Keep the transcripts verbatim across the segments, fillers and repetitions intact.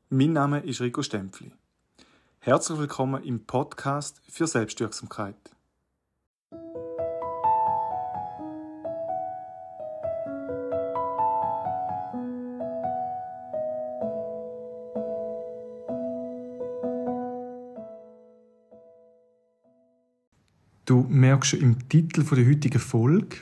Mein Name ist Rico Stempfli. Herzlich willkommen im Podcast für Selbstwirksamkeit. Du merkst schon im Titel der heutigen Folge,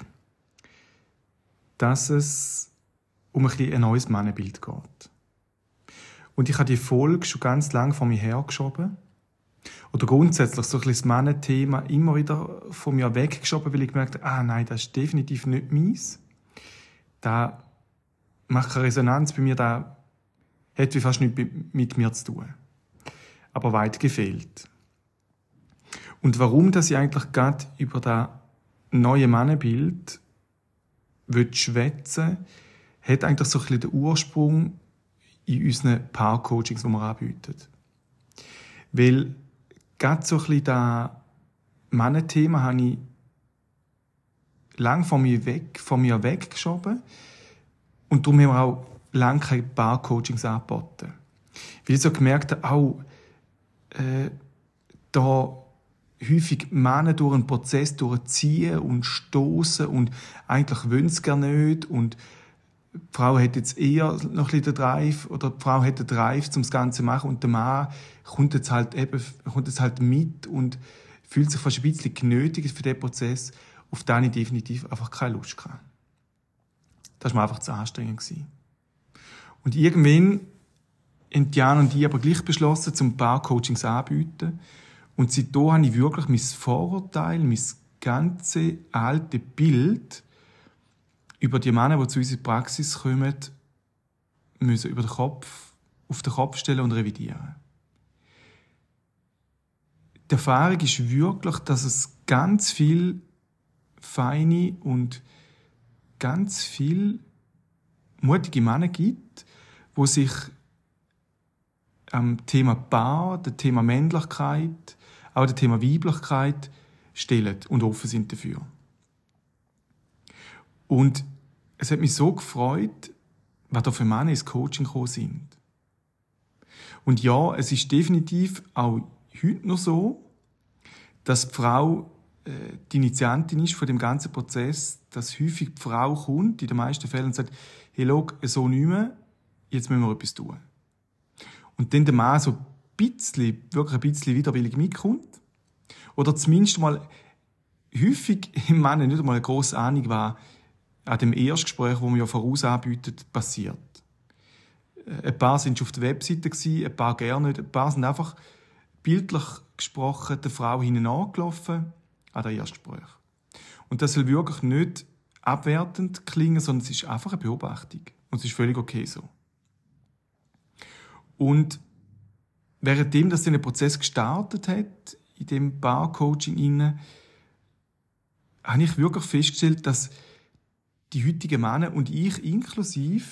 dass es um ein, ein neues Mannenbild geht. Und ich habe die Folge schon ganz lange vor mir hergeschoben. Oder grundsätzlich so ein bisschen das Mannenthema immer wieder von mir weggeschoben, weil ich gemerkt habe, ah nein, das ist definitiv nicht meins. Da macht keine Resonanz bei mir, da hat wie fast nichts mit mir zu tun. Aber weit gefehlt. Und warum, dass ich eigentlich gerade über das neue Mannenbild schwätzen will, hat eigentlich so ein bisschen den Ursprung in unseren Paar-Coachings, die wir anbieten. Weil gerade so ein bisschen das Mannenthema habe ich lange von mir weg, von mir weggeschoben. Und darum haben wir auch lange keine Paar-Coachings angeboten. Weil ich so gemerkt habe, auch äh, da häufig Männer durch einen Prozess durchziehen und stoßen und eigentlich wollen sie gerne nicht und die Frau hat jetzt eher noch ein bisschen den Drive oder die Frau hat den Drive, um das Ganze zu machen und der Mann kommt jetzt halt eben, kommt jetzt halt mit und fühlt sich fast ein bisschen genötigt für diesen Prozess, auf den ich definitiv einfach keine Lust hatte. Das war mir einfach zu anstrengend. Und irgendwann haben Diana und ich aber gleich beschlossen, zum Paar-Coachings anzubieten. Und seitdem habe ich wirklich mein Vorurteil, mein ganzes alte Bild über die Männer, die zu unserer Praxis kommen, müssen über den Kopf, auf den Kopf stellen und revidieren. Die Erfahrung ist wirklich, dass es ganz viel feine und ganz viel mutige Männer gibt, die sich am Thema Paar, dem Thema Männlichkeit, auch dem Thema Weiblichkeit stellen und offen sind dafür. Und es hat mich so gefreut, was da für Männer ins Coaching gekommen sind. Und ja, es ist definitiv auch heute noch so, dass die Frau äh, die Initiantin ist von dem ganzen Prozess, dass häufig die Frau kommt, in den meisten Fällen, und sagt, hey, schau, so nicht mehr, jetzt müssen wir etwas tun. Und dann der Mann so ein bisschen, wirklich ein bisschen widerwillig mitkommt. Oder zumindest mal häufig im Mann nicht einmal eine grosse Ahnung war, an dem Erstgespräch, das wir ja voraus anbieten, passiert. Ein paar sind schon auf der Webseite, ein paar gerne nicht. Ein paar sind einfach bildlich gesprochen der Frau hinten angelaufen an das Erstgespräch. Und das soll wirklich nicht abwertend klingen, sondern es ist einfach eine Beobachtung. Und es ist völlig okay so. Und währenddem, dass der Prozess gestartet hat, in dem Paar-Coaching inne, habe ich wirklich festgestellt, dass die heutigen Männer und ich inklusive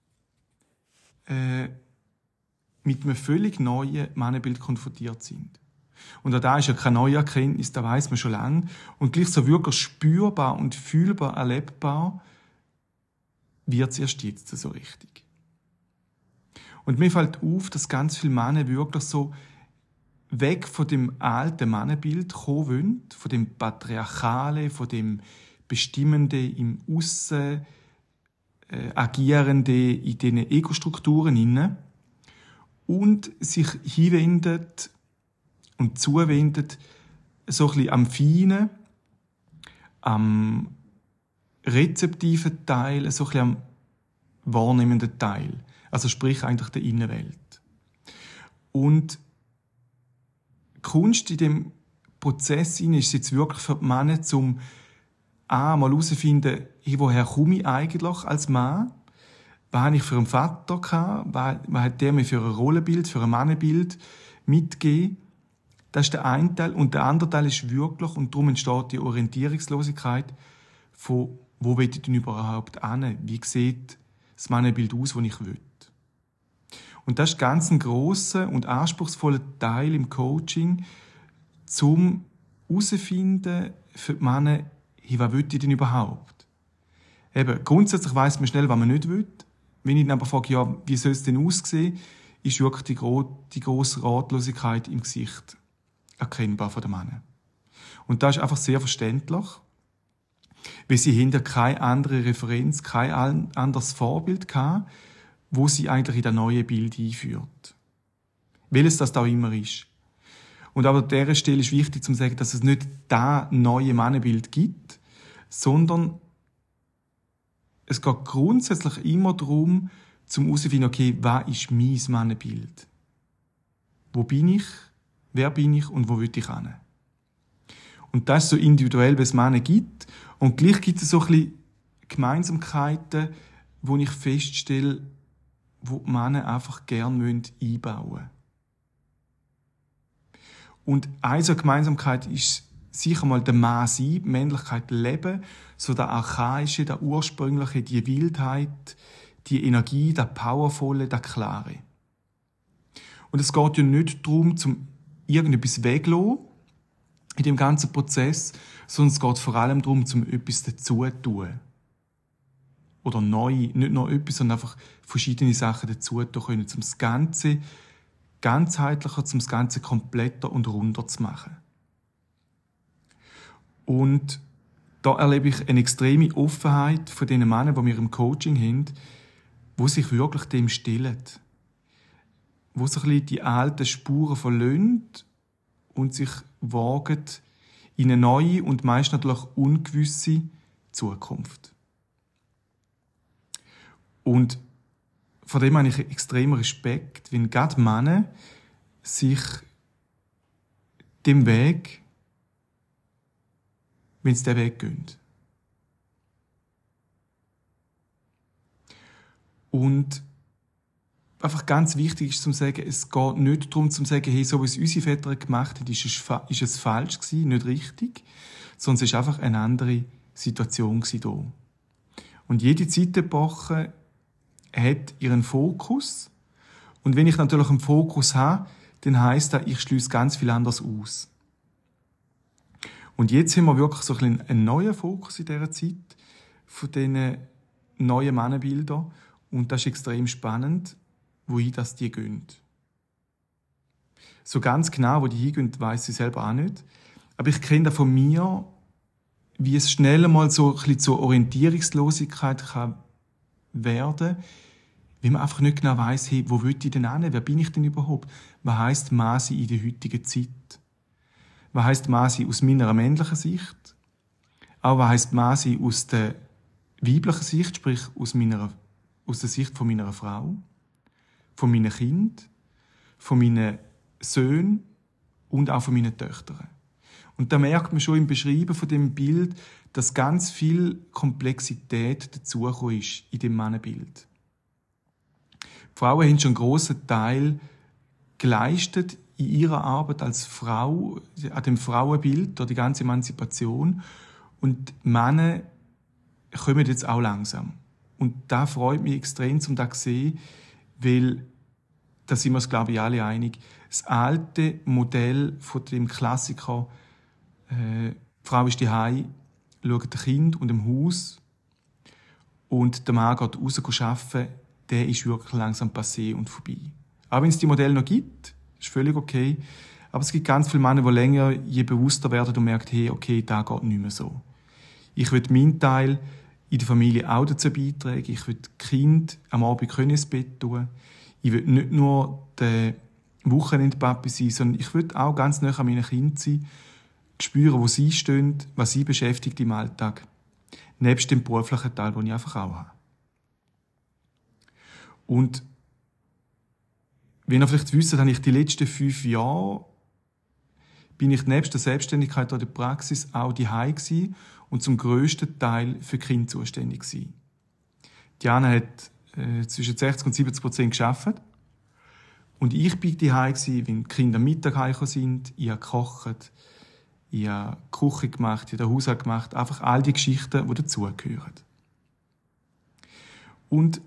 äh, mit einem völlig neuen Mannenbild konfrontiert sind. Und auch da ist ja keine neue Erkenntnis, da weiss man schon lange. Und gleich so wirklich spürbar und fühlbar erlebbar wird es erst jetzt so richtig. Und mir fällt auf, dass ganz viele Männer wirklich so weg von dem alten Mannenbild kommen wollen, von dem Patriarchale, von dem Bestimmende im Aussen, äh, Agierende in diesen Ego-Strukturen inne und sich hinwendet und zuwendet so ein bisschen am feinen, am rezeptiven Teil, so ein bisschen am wahrnehmenden Teil. Also sprich eigentlich der Innenwelt. Und Kunst in dem Prozess ist jetzt wirklich für die Männer, zum A, mal herauszufinden, woher komme ich eigentlich als Mann? Was habe ich für einen Vater gehabt? Was, was hat der mir für ein Rollenbild, für ein Mannenbild mitgegeben? Das ist der eine Teil. Und der andere Teil ist wirklich, und darum entsteht die Orientierungslosigkeit, von wo will ich denn überhaupt hin? Wie sieht das Mannenbild aus, das ich will? Und das ist ganz ein grosser und anspruchsvoller Teil im Coaching, zum herauszufinden für die Männer, hey, was will ich denn überhaupt? Eben, grundsätzlich weiss man schnell, was man nicht will. Wenn ich dann aber frage, ja, wie soll es denn aussehen? ist wirklich die, gro- die grosse Ratlosigkeit im Gesicht erkennbar von den Männern. Und das ist einfach sehr verständlich, weil sie hinter keine andere Referenz, kein anderes Vorbild hatten, wo sie eigentlich in das neue Bild einführt. Welches das da auch immer ist. Und aber an dieser Stelle ist wichtig zu sagen, dass es nicht das neue Mannenbild gibt, sondern es geht grundsätzlich immer darum, zum herauszufinden, okay, was ist mein Mannenbild? Wo bin ich? Wer bin ich? Und wo will ich hin? Und das ist so individuell, wie es Männer gibt. Und gleich gibt es so ein bisschen Gemeinsamkeiten, wo ich feststelle, wo die Männer einfach gerne einbauen wollen. Und eine so Gemeinsamkeit ist sicher mal der Mann sein, die Männlichkeit leben, so der Archaische, der Ursprüngliche, die Wildheit, die Energie, der Powervolle, der Klare. Und es geht ja nicht darum, zum irgendetwas wegzulassen in dem ganzen Prozess, sondern es geht vor allem darum, zum etwas dazu zu tun. Oder neu, nicht nur etwas, sondern einfach verschiedene Sachen dazu tun können, um das Ganze ganzheitlicher, um das Ganze kompletter und runder zu machen. Und da erlebe ich eine extreme Offenheit von den Männern, die wir im Coaching haben, die sich wirklich dem stellen. Wo sich ein bisschen die alten Spuren verlassen und sich wagen in eine neue und meist natürlich ungewisse Zukunft. Und vor dem habe ich extremen Respekt, wenn gerade Männer sich dem Weg, wenn sie den Weg gehen. Und einfach ganz wichtig ist zu sagen, es geht nicht darum zu sagen, hey, so wie es unsere Väter gemacht haben, ist es, ist es falsch gewesen, nicht richtig, sondern es war einfach eine andere Situation hier. Und jede Zeitepoche hat ihren Fokus. Und wenn ich natürlich einen Fokus habe, dann heisst das, ich schließe ganz viel anderes aus. Und jetzt haben wir wirklich so ein einen neuen Fokus in dieser Zeit von diesen neuen Mannenbildern. Und das ist extrem spannend, wohin das die gehen. So ganz genau, wo die hingehen, weiss ich selber auch nicht. Aber ich kenne das von mir, wie es schnell mal so ein bisschen zur Orientierungslosigkeit kann werden, wenn man einfach nicht genau weiss, hey, wo will ich denn hin? Wer bin ich denn überhaupt? Was heisst Mann sein in der heutigen Zeit? Was heisst Mann sein aus meiner männlichen Sicht? Aber was heisst Mann sein aus der weiblichen Sicht, sprich aus, meiner, aus der Sicht von meiner Frau, von meinen Kindern, von meinen Söhnen und auch von meinen Töchtern? Und da merkt man schon im Beschreiben von dem Bild, dass ganz viel Komplexität dazugekommen ist in dem Mannenbild. Die Frauen haben schon einen grossen Teil geleistet in ihrer Arbeit als Frau, an dem Frauenbild, durch die ganze Emanzipation. Und die Männer kommen jetzt auch langsam. Und da freut mich extrem, um das zu sehen, weil, da sind wir uns, glaube ich, alle einig, das alte Modell von dem Klassiker, äh, die Frau ist daheim, schaut dem Kind und dem Haus und der Mann geht raus arbeiten, der ist wirklich langsam passé und vorbei. Auch wenn es die Modelle noch gibt, ist völlig okay, aber es gibt ganz viele Männer, die länger je bewusster werden und merken, hey, okay, das geht nicht mehr so. Ich will meinen Teil in der Familie auch dazu beitragen, ich will die Kinder am Abend können ins Bett tun, ich will nicht nur der Wochenendpapi sein, sondern ich will auch ganz nah an meinen Kindern sein, spüren, wo sie stehen, was sie beschäftigt im Alltag. Nebst dem beruflichen Teil, den ich einfach auch habe. Und wenn ihr vielleicht wisst, habe ich die letzten fünf Jahre bin ich nebst der Selbstständigkeit oder der Praxis auch daheim gsi und zum grössten Teil für die Kinder zuständig gsi. Diana hat äh, zwischen sechzig und siebzig Prozent gearbeitet. Und ich bin daheim gsi, wenn die Kinder am Mittag heimgekommen sind, ich habe gekocht, ich habe die Küche gemacht, ich habe den Haushalt gemacht, einfach all die Geschichten, die dazugehören. Und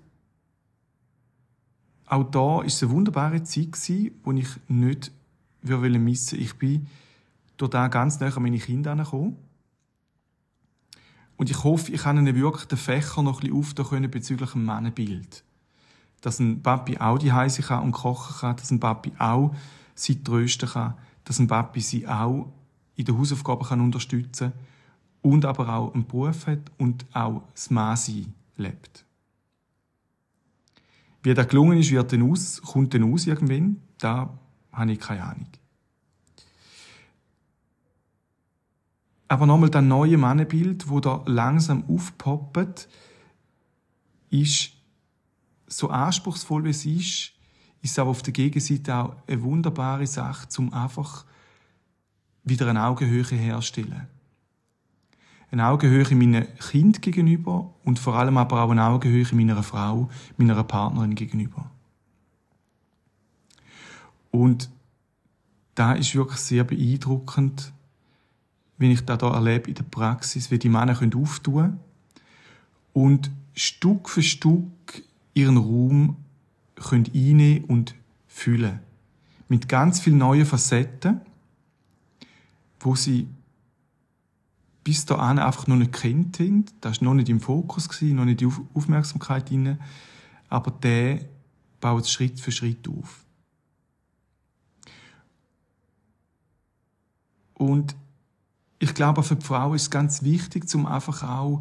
auch da war es eine wunderbare Zeit, die ich nicht missen wollte. Ich bin durch da ganz nah an meine Kinder herangekommen. Und ich hoffe, ich kann ihnen wirklich den Fächer noch ein bisschen öffnen können bezüglich dem Mannenbild. dass ein Papi auch die Heise kann und kochen kann, dass ein Papi auch sie trösten kann, dass ein Papi sie auch in den Hausaufgaben kann unterstützen kann und aber auch einen Beruf hat und auch das Mann-Sein lebt. Wie das gelungen ist, wird dann aus, kommt dann aus irgendwann, da habe ich keine Ahnung. Aber nochmal das neue Mannenbild, das da langsam aufpoppt, ist so anspruchsvoll wie es ist, ist es aber auf der Gegenseite auch eine wunderbare Sache, um einfach wieder eine Augenhöhe herzustellen. Eine Augenhöhe meinem Kind gegenüber und vor allem aber auch eine Augenhöhe meiner Frau, meiner Partnerin gegenüber. Und da ist wirklich sehr beeindruckend, wenn ich das hier erlebe in der Praxis, wie die Männer auftun können und Stück für Stück ihren Raum können einnehmen und füllen. Mit ganz vielen neuen Facetten, wo sie bis dahin einfach noch nicht kennt haben. Das war noch nicht im Fokus, noch nicht die Aufmerksamkeit drin. Aber der baut es Schritt für Schritt auf. Und ich glaube, für die Frau ist es ganz wichtig, um einfach auch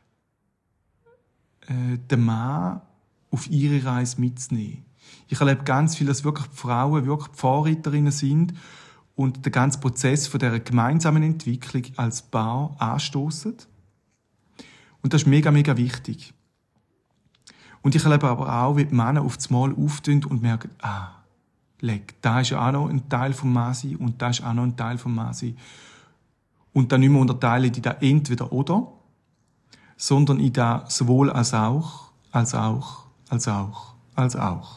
äh, den Mann auf ihre Reise mitzunehmen. Ich erlebe ganz viel, dass wirklich die Frauen wirklich die Vorreiterinnen sind und den ganzen Prozess von dieser gemeinsamen Entwicklung als Paar anstoßen. Und das ist mega, mega wichtig. Und ich erlebe aber auch, wie die Männer auf das Mal auftun und merken, ah, leck, da ist ja auch noch ein Teil vom Mann-Sein und da ist auch noch ein Teil vom Mann-Sein. Und dann nicht mehr unterteilen in das entweder oder, sondern in das sowohl als auch, als auch, als auch, als auch.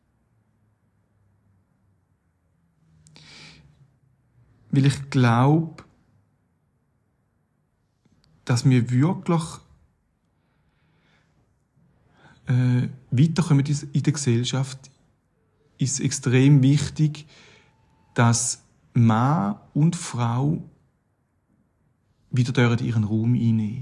Weil ich glaube, dass wir wirklich äh, weiterkommen in der Gesellschaft, ist extrem wichtig, dass Mann und Frau wieder ihren Raum einnehmen.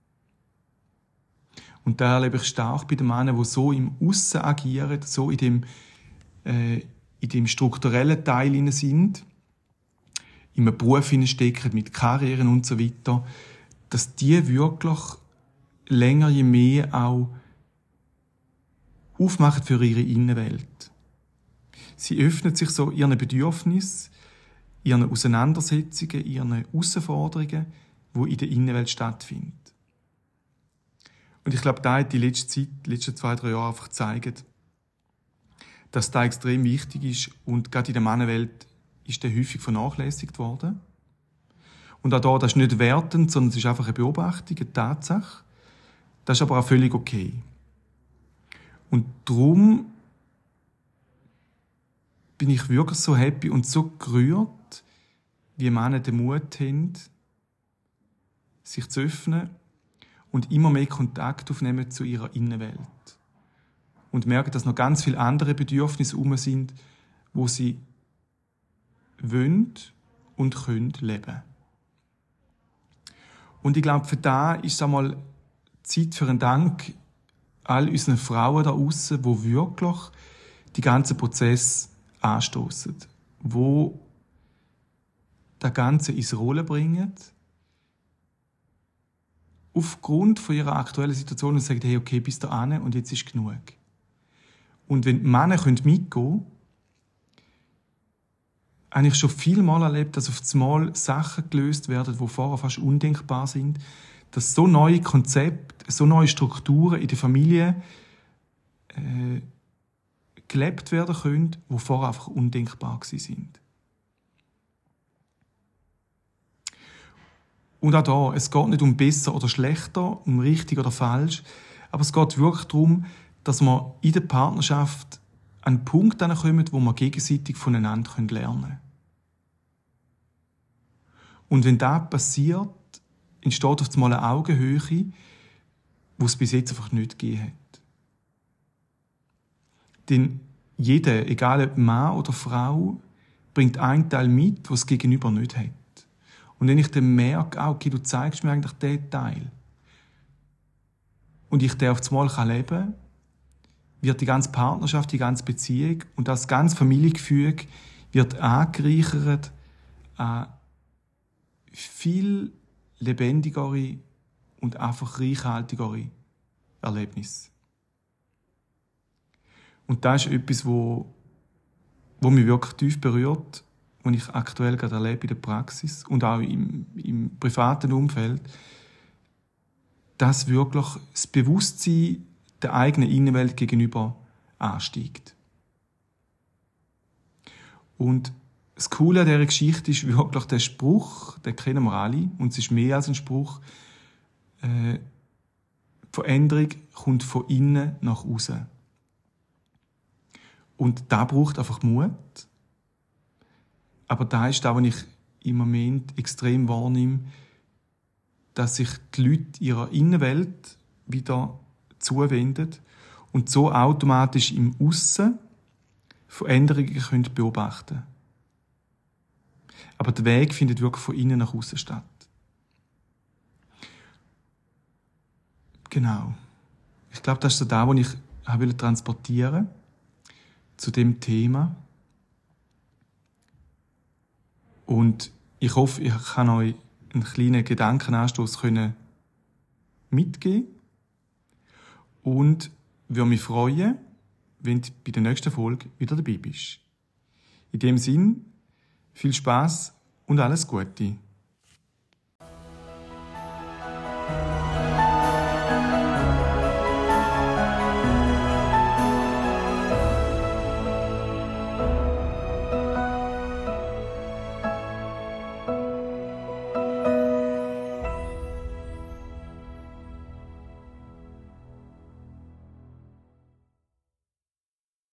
Und da erlebe ich stark bei den Männern, die so im Aussen agieren, so in dem, äh, in dem strukturellen Teil sind, in einem Beruf stecken, mit Karrieren und so weiter, dass die wirklich länger je mehr auch aufmachen für ihre Innenwelt. Sie öffnen sich so ihren Bedürfnissen, ihren Auseinandersetzungen, ihren Herausforderungen, die in der Innenwelt stattfinden. Und ich glaube, da hat die letzte Zeit, die letzten zwei, drei Jahre einfach gezeigt, dass das extrem wichtig ist und gerade in der Männerwelt ist der häufig vernachlässigt worden. Und auch da, das ist nicht wertend, sondern es ist einfach eine Beobachtung, eine Tatsache. Das ist aber auch völlig okay. Und darum bin ich wirklich so happy und so gerührt, wie Männer den Mut haben, sich zu öffnen und immer mehr Kontakt aufnehmen zu ihrer Innenwelt. Und merken, dass noch ganz viele andere Bedürfnisse herum sind, wo sie wollen und können leben. Und ich glaube, für da ist es einmal Zeit für einen Dank all unseren Frauen da draussen, die wirklich die ganzen Prozess anstoßen, wo das Ganze ins Rollen bringen, aufgrund von ihrer aktuellen Situation und sagen, hey, okay, bis dahin und jetzt ist genug. Und wenn die Männer mitgehen können, habe ich schon viel Mal erlebt, dass auf einmal Sachen gelöst werden, die vorher fast undenkbar sind, dass so neue Konzepte, so neue Strukturen in der Familie äh, gelebt werden können, die vorher einfach undenkbar sind. Und auch da, es geht nicht um besser oder schlechter, um richtig oder falsch, aber es geht wirklich darum, dass man in der Partnerschaft an einen Punkt kommt, wo man gegenseitig voneinander lernen können. Und wenn das passiert, entsteht auf einmal eine Augenhöhe, die es bis jetzt einfach nicht gegeben hat. Denn jeder, egal ob Mann oder Frau, bringt einen Teil mit, was das Gegenüber nicht hat. Und wenn ich dann merke, okay, du zeigst mir eigentlich diesen Teil, und ich den auf einmal leben kann, wird die ganze Partnerschaft, die ganze Beziehung und das ganze Familiengefüge wird angereichert an viel lebendigere und einfach reichhaltigere Erlebnisse. Und das ist etwas, wo, wo mich wirklich tief berührt, was ich aktuell gerade erlebe in der Praxis und auch im, im privaten Umfeld, dass wirklich das Bewusstsein der eigenen Innenwelt gegenüber ansteigt. Und das Coole an dieser Geschichte ist wirklich der Spruch, den kennen wir alle, und es ist mehr als ein Spruch, äh, die Veränderung kommt von innen nach außen. Und da braucht einfach Mut. Aber da ist das, was ich im Moment extrem wahrnehme, dass sich die Leute ihrer Innenwelt wieder zuwenden und so automatisch im Aussen Veränderungen können beobachten können. Aber der Weg findet wirklich von innen nach außen statt. Genau. Ich glaube, das ist so das, was ich wollte transportieren zu dem Thema. Und ich hoffe, ich kann euch einen kleinen Gedankenanstoß mitgeben. Und würde mich freuen, wenn du bei der nächsten Folge wieder dabei bist. In dem Sinn, viel Spaß und alles Gute.